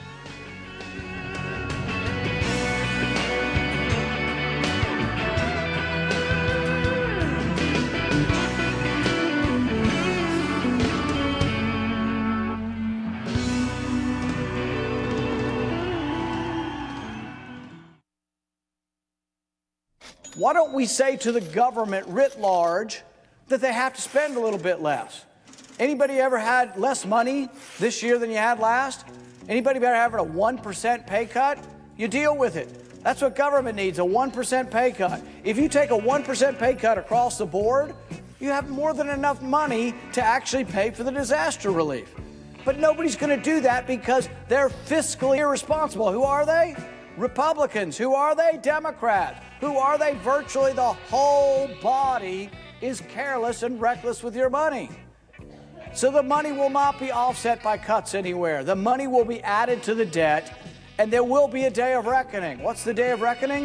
Why don't we say to the government writ large that they have to spend a little bit less? Anybody ever had less money this year than you had last? Anybody ever having a 1% pay cut? You deal with it. That's what government needs, a 1% pay cut. If you take a 1% pay cut across the board, you have more than enough money to actually pay for the disaster relief. But nobody's going to do that because they're fiscally irresponsible. Who are they? Republicans. Who are they? Democrats. Who are they? Virtually the whole body is careless and reckless with your money. So the money will not be offset by cuts anywhere. The money will be added to the debt, and there will be a day of reckoning. What's the day of reckoning?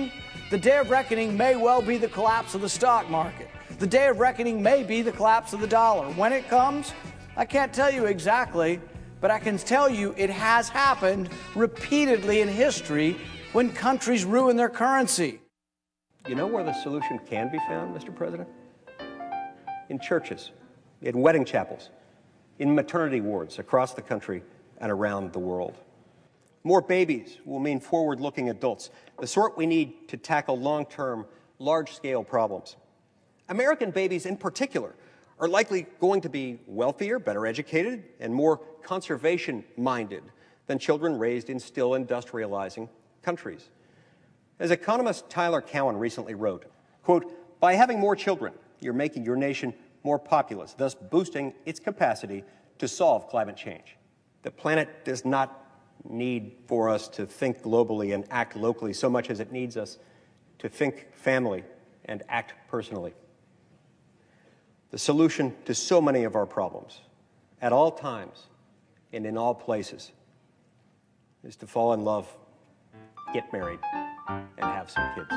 The day of reckoning may well be the collapse of the stock market. The day of reckoning may be the collapse of the dollar. When it comes, I can't tell you exactly, but I can tell you it has happened repeatedly in history when countries ruin their currency. You know where the solution can be found, Mr. President? In churches, in wedding chapels, in maternity wards across the country and around the world. More babies will mean forward-looking adults, the sort we need to tackle long-term, large-scale problems. American babies in particular are likely going to be wealthier, better educated, and more conservation-minded than children raised in still industrializing countries. As economist Tyler Cowen recently wrote, quote, "By having more children, you're making your nation more populous, thus boosting its capacity to solve climate change. The planet does not need for us to think globally and act locally so much as it needs us to think family and act personally. The solution to so many of our problems, at all times and in all places, is to fall in love, get married, and have some kids."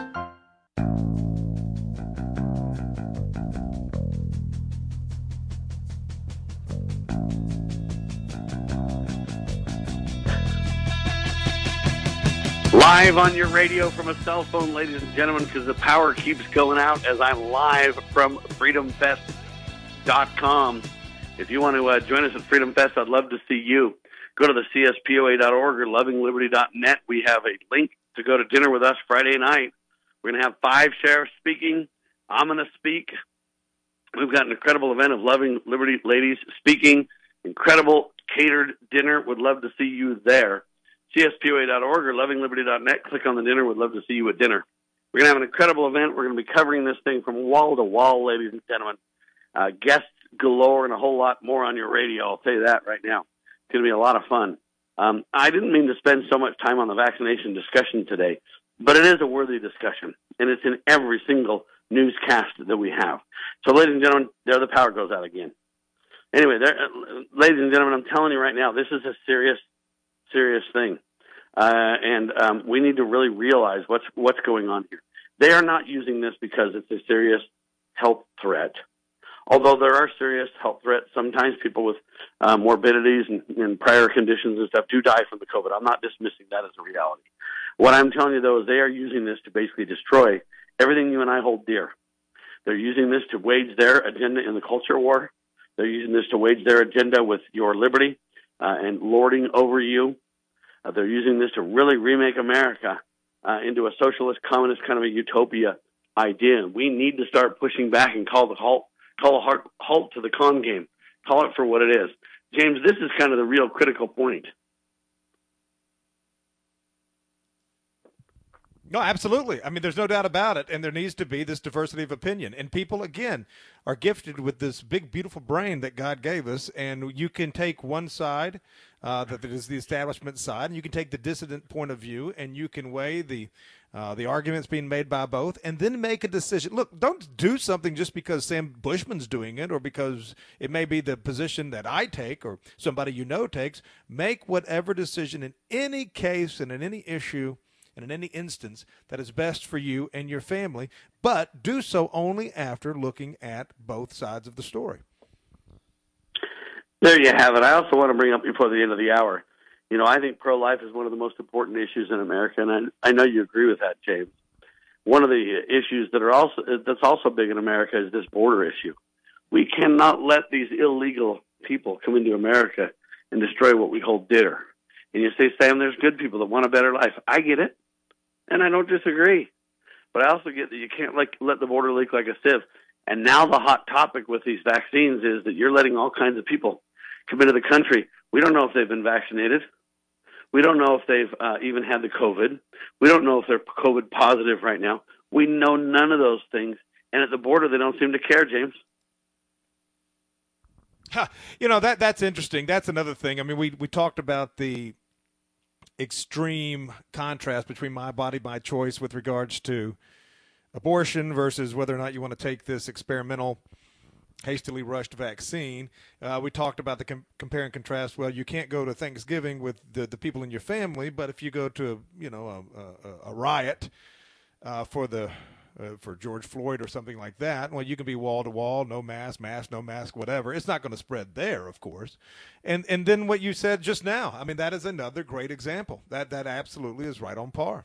Live on your radio from a cell phone, ladies and gentlemen, because the power keeps going out as I'm live from freedomfest.com. If you want to join us at Freedom Fest, I'd love to see you. Go to the CSPOA.org or lovingliberty.net. We have a link to go to dinner with us Friday night. We're going to have 5 sheriffs speaking. I'm going to speak. We've got an incredible event of Loving Liberty ladies speaking. Incredible catered dinner. Would love to see you there. CSPOA.org or lovingliberty.net. Click on the dinner. Would love to see you at dinner. We're going to have an incredible event. We're going to be covering this thing from wall to wall, ladies and gentlemen. Guests galore and a whole lot more on your radio. I'll tell you that right now. It's going to be a lot of fun. I didn't mean to spend so much time on the vaccination discussion today, but it is a worthy discussion, and it's in every single newscast that we have. So, ladies and gentlemen, there the power goes out again. Anyway, ladies and gentlemen, I'm telling you right now, this is a serious thing. And we need to really realize what's going on here. They are not using this because it's a serious health threat. Although there are serious health threats, sometimes people with morbidities and prior conditions and stuff do die from the COVID. I'm not dismissing that as a reality. What I'm telling you, though, is they are using this to basically destroy everything you and I hold dear. They're using this to wage their agenda in the culture war. They're using this to wage their agenda with your liberty and lording over you. They're using this to really remake America into a socialist, communist kind of a utopia idea. We need to start pushing back and call a halt to the con game. Call it for what it is. James, this is kind of the real critical point. No, absolutely. I mean, there's no doubt about it, and there needs to be this diversity of opinion. And people, again, are gifted with this big, beautiful brain that God gave us, and you can take one side, that is the establishment side, and you can take the dissident point of view, and you can weigh the arguments being made by both, and then make a decision. Look, don't do something just because Sam Bushman's doing it or because it may be the position that I take or somebody you know takes. Make whatever decision in any case and in any issue and in any instance that is best for you and your family, but do so only after looking at both sides of the story. There you have it. I also want to bring up before the end of the hour, you know, I think pro-life is one of the most important issues in America, and I know you agree with that, James. One of the issues that's also big in America is this border issue. We cannot let these illegal people come into America and destroy what we hold dear. And you say, Sam, there's good people that want a better life. I get it, and I don't disagree. But I also get that you can't let the border leak like a sieve. And now the hot topic with these vaccines is that you're letting all kinds of people come into the country. We don't know if they've been vaccinated. We don't know if they've even had the COVID. We don't know if they're COVID positive right now. We know none of those things. And at the border, they don't seem to care, James. You know, that's interesting. That's another thing. I mean, we talked about the extreme contrast between my body, my choice with regards to abortion versus whether or not you want to take this experimental, hastily rushed vaccine. We talked about the compare and contrast. Well, you can't go to Thanksgiving with the people in your family, but if you go to a riot for George Floyd or something like that. Well, you can be wall to wall, no mask, no mask, whatever. It's not going to spread there, of course. And then what you said just now, I mean, that is another great example. That absolutely is right on par.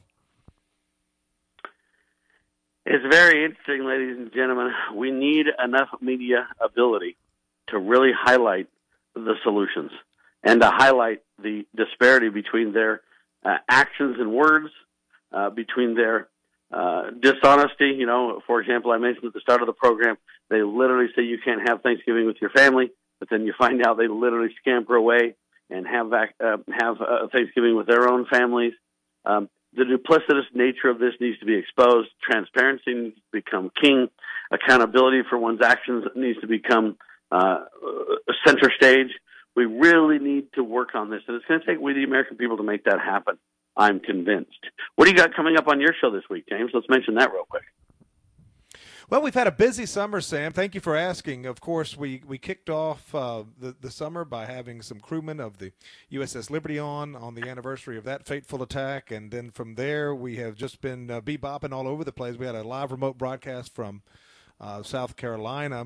It's very interesting, ladies and gentlemen. We need enough media ability to really highlight the solutions and to highlight the disparity between their actions and words, between their dishonesty. You know, for example, I mentioned at the start of the program, they literally say you can't have Thanksgiving with your family, but then you find out they literally scamper away and have Thanksgiving with their own families. The duplicitous nature of this needs to be exposed. Transparency needs to become king. Accountability for one's actions needs to become center stage. We really need to work on this, and it's going to take we, the American people, to make that happen. I'm convinced. What do you got coming up on your show this week, James? Let's mention that real quick. Well, we've had a busy summer, Sam. Thank you for asking. Of course, we kicked off the summer by having some crewmen of the USS Liberty on the anniversary of that fateful attack. And then from there, we have just been bebopping all over the place. We had a live remote broadcast from South Carolina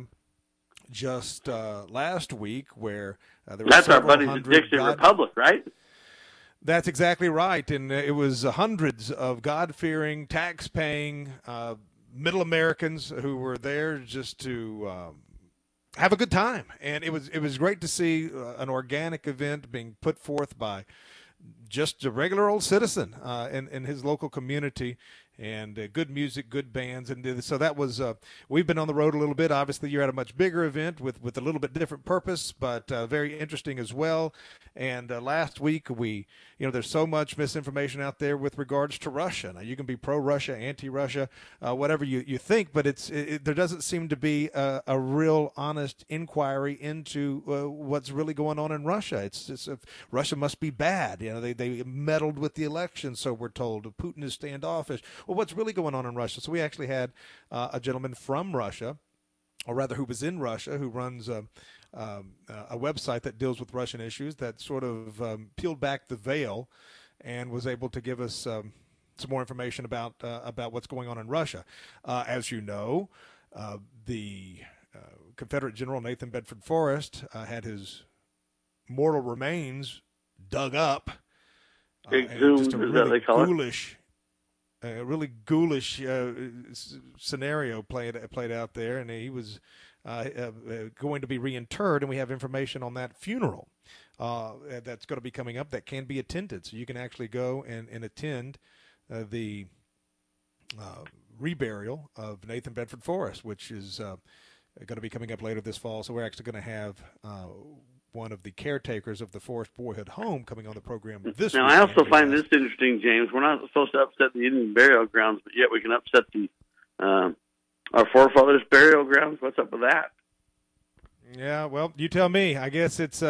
just last week where there were That's our buddies at Dixie Republic, right? That's exactly right. And it was hundreds of God-fearing, tax-paying middle Americans who were there just to have a good time. And it was great to see an organic event being put forth by just a regular old citizen in his local community. And good music, good bands. And so that was, we've been on the road a little bit. Obviously, you're at a much bigger event with a little bit different purpose, but very interesting as well. And last week, there's so much misinformation out there with regards to Russia. Now, you can be pro-Russia, anti-Russia, whatever you think, but there doesn't seem to be a real honest inquiry into what's really going on in Russia. It's Russia must be bad. You know, they meddled with the election, so we're told. Putin is standoffish. Well, what's really going on in Russia? So we actually had a gentleman from Russia, or rather who was in Russia, who runs a website that deals with Russian issues, that sort of peeled back the veil and was able to give us some more information about what's going on in Russia. As you know, the Confederate General Nathan Bedford Forrest had his mortal remains dug up. Exhumed, is that they call ghoulish, a really ghoulish scenario played out there, and he was going to be reinterred, and we have information on that funeral that's going to be coming up that can be attended. So you can actually go and attend the reburial of Nathan Bedford Forrest, which is going to be coming up later this fall. So we're actually going to have one of the caretakers of the Forrest Boyhood Home coming on the program this week. Now, I also find this interesting, James. We're not supposed to upset the Indian burial grounds, but yet we can upset our forefathers' burial grounds. What's up with that? Yeah, well, you tell me. I guess it's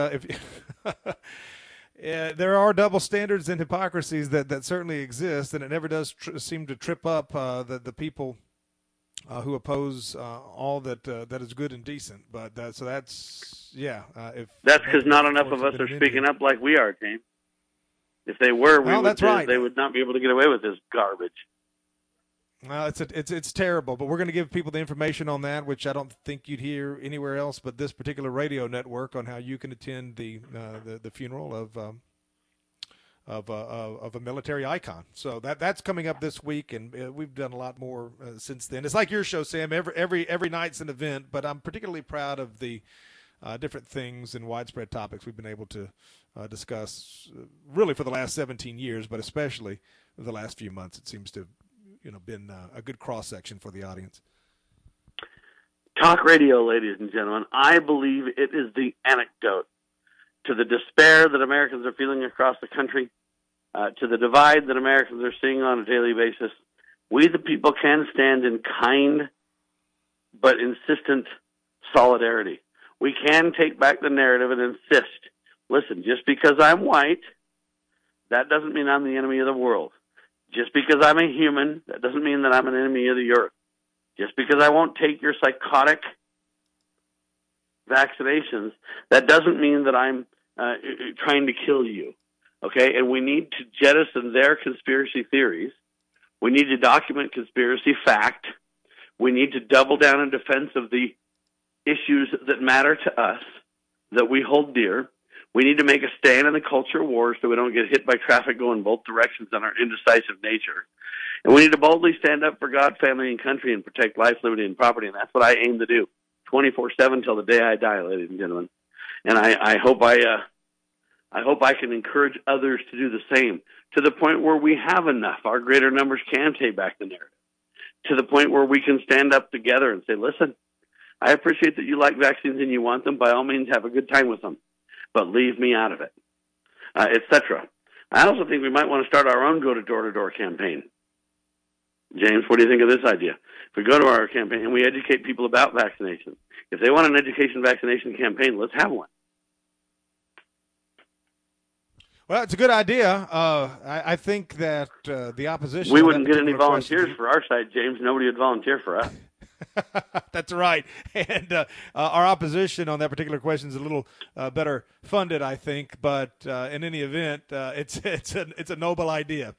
there are double standards and hypocrisies that certainly exist, and it never does seem to trip up the people who oppose all that is good and decent. But so that's that's because not enough of us are speaking up like we are, James. If they were, they would not be able to get away with this garbage. Well, it's terrible, but we're going to give people the information on that, which I don't think you'd hear anywhere else but this particular radio network, on how you can attend the funeral of a military icon. So that's coming up this week, and we've done a lot more since then. It's like your show, Sam. Every night's an event, but I'm particularly proud of the different things and widespread topics we've been able to discuss, really for the last 17 years, but especially the last few months. It seems to have been a good cross section for the audience. Talk radio, ladies and gentlemen. I believe it is the antidote to the despair that Americans are feeling across the country, to the divide that Americans are seeing on a daily basis. We, the people, can stand in kind but insistent solidarity. We can take back the narrative and insist, listen, just because I'm white, that doesn't mean I'm the enemy of the world. Just because I'm a human, that doesn't mean that I'm an enemy of the earth. Just because I won't take your psychotic vaccinations, that doesn't mean that I'm trying to kill you. Okay? And we need to jettison their conspiracy theories. We need to document conspiracy fact. We need to double down in defense of the issues that matter to us, that we hold dear. We need to make a stand in the culture war so we don't get hit by traffic going both directions on our indecisive nature. And we need to boldly stand up for God, family, and country and protect life, liberty, and property. And that's what I aim to do 24/7 till the day I die, ladies and gentlemen. And I hope I can encourage others to do the same, to the point where we have enough. Our greater numbers can take back the narrative, to the point where we can stand up together and say, listen, I appreciate that you like vaccines and you want them. By all means, have a good time with them, but leave me out of it, etc. I also think we might want to start our own door-to-door campaign. James, what do you think of this idea? If we go to our campaign and we educate people about vaccinations, if they want an education vaccination campaign, let's have one. Well, it's a good idea. I think that the opposition... We wouldn't get any volunteers for our side, James. Nobody would volunteer for us. That's right. And our opposition on that particular question is a little better funded, I think. But in any event, it's a noble idea.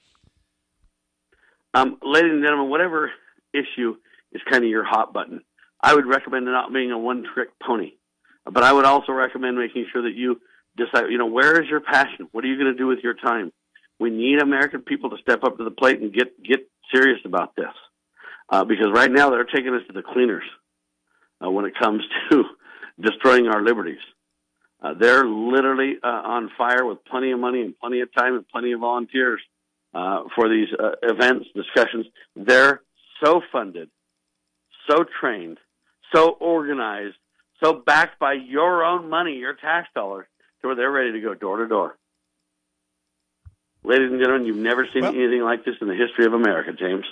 Ladies and gentlemen, whatever issue is kind of your hot button, I would recommend it not being a one-trick pony. But I would also recommend making sure that you decide, where is your passion? What are you going to do with your time? We need American people to step up to the plate and get serious about this. Because right now they're taking us to the cleaners when it comes to destroying our liberties. They're literally on fire with plenty of money and plenty of time and plenty of volunteers for these events, discussions. They're so funded, so trained, so organized, so backed by your own money, your tax dollars, to where they're ready to go door to door. Ladies and gentlemen, you've never seen anything like this in the history of America, James.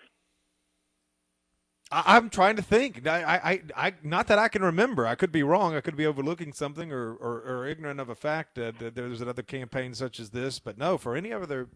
I'm trying to think. I not that I can remember. I could be wrong. I could be overlooking something or ignorant of a fact that there's another campaign such as this. But no, for any other,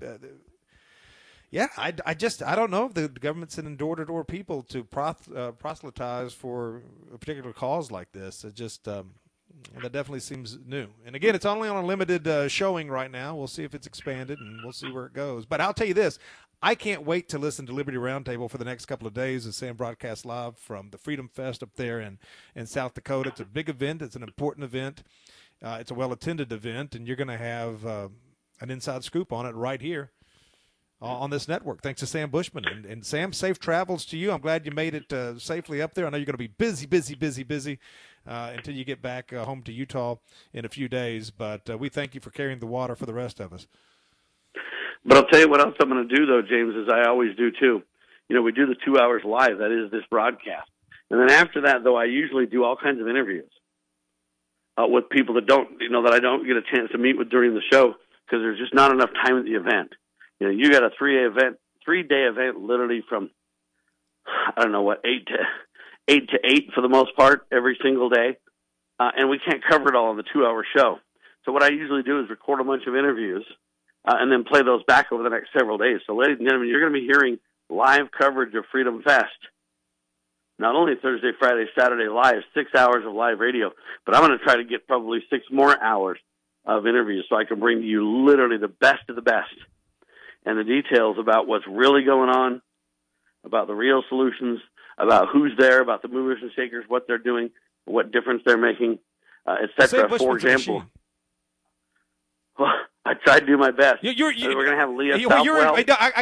I don't know if the government's sending door-to-door people to proselytize for a particular cause like this. It just that definitely seems new. And again, it's only on a limited showing right now. We'll see if it's expanded, and we'll see where it goes. But I'll tell you this. I can't wait to listen to Liberty Roundtable for the next couple of days as Sam broadcasts live from the Freedom Fest up there in South Dakota. It's a big event. It's an important event. It's a well-attended event, and you're going to have an inside scoop on it right here on this network, thanks to Sam Bushman. And Sam, safe travels to you. I'm glad you made it safely up there. I know you're going to be busy until you get back home to Utah in a few days, but we thank you for carrying the water for the rest of us. But I'll tell you what else I'm going to do, though, James, as I always do, too. We do the 2 hours live. That is this broadcast. And then after that, though, I usually do all kinds of interviews with people that that I don't get a chance to meet with during the show because there's just not enough time at the event. You got a 3-day event literally from, 8 to 8 for the most part every single day. And we can't cover it all in the 2-hour show. So what I usually do is record a bunch of interviews and then play those back over the next several days. So, ladies and gentlemen, you're going to be hearing live coverage of Freedom Fest. Not only Thursday, Friday, Saturday live, 6 hours of live radio, but I'm going to try to get probably 6 more hours of interviews so I can bring to you literally the best of the best and the details about what's really going on, about the real solutions, about who's there, about the movers and shakers, what they're doing, what difference they're making, etc. For example, well, I tried to do my best. We're going to have Leah Southwell.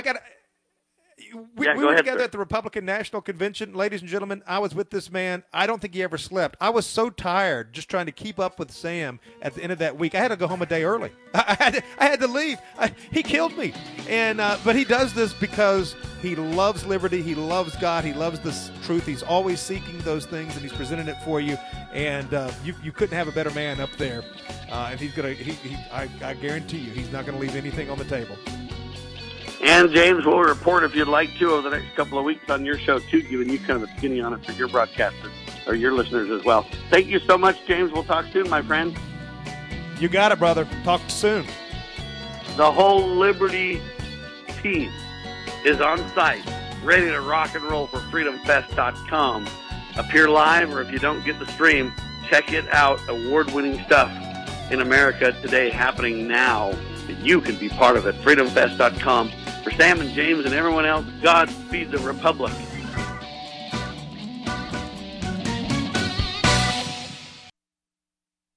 We were together at the Republican National Convention. Ladies and gentlemen, I was with this man. I don't think he ever slept. I was so tired just trying to keep up with Sam at the end of that week. I had to go home a day early. I had to leave. He killed me. But he does this because he loves liberty. He loves God. He loves the truth. He's always seeking those things, and he's presenting it for you. And you couldn't have a better man up there. And he's going to. I guarantee you, he's not going to leave anything on the table. And, James, we'll report, if you'd like to, over the next couple of weeks on your show, too, giving you kind of a skinny on it for your broadcasters or your listeners as well. Thank you so much, James. We'll talk soon, my friend. You got it, brother. Talk soon. The whole Liberty team is on site, ready to rock and roll for freedomfest.com. Appear live, or if you don't get the stream, check it out. Award-winning stuff in America today happening now then you can be part of it. FreedomFest.com. For Sam and James and everyone else, God feed the Republic.